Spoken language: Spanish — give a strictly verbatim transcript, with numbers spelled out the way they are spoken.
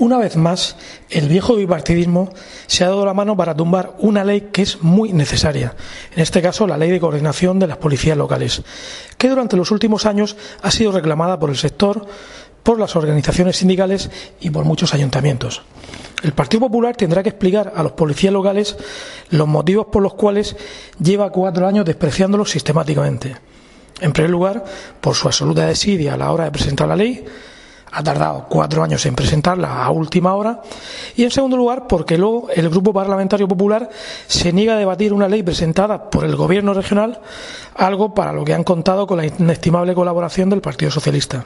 Una vez más, el viejo bipartidismo se ha dado la mano para tumbar una ley que es muy necesaria, en este caso la Ley de Coordinación de las Policías Locales, que durante los últimos años ha sido reclamada por el sector, por las organizaciones sindicales y por muchos ayuntamientos. El Partido Popular tendrá que explicar a los policías locales los motivos por los cuales lleva cuatro años despreciándolos sistemáticamente. En primer lugar, por su absoluta desidia a la hora de presentar la ley. Ha tardado cuatro años en presentarla a última hora. Y en segundo lugar, porque luego el Grupo Parlamentario Popular se niega a debatir una ley presentada por el Gobierno regional, algo para lo que han contado con la inestimable colaboración del Partido Socialista.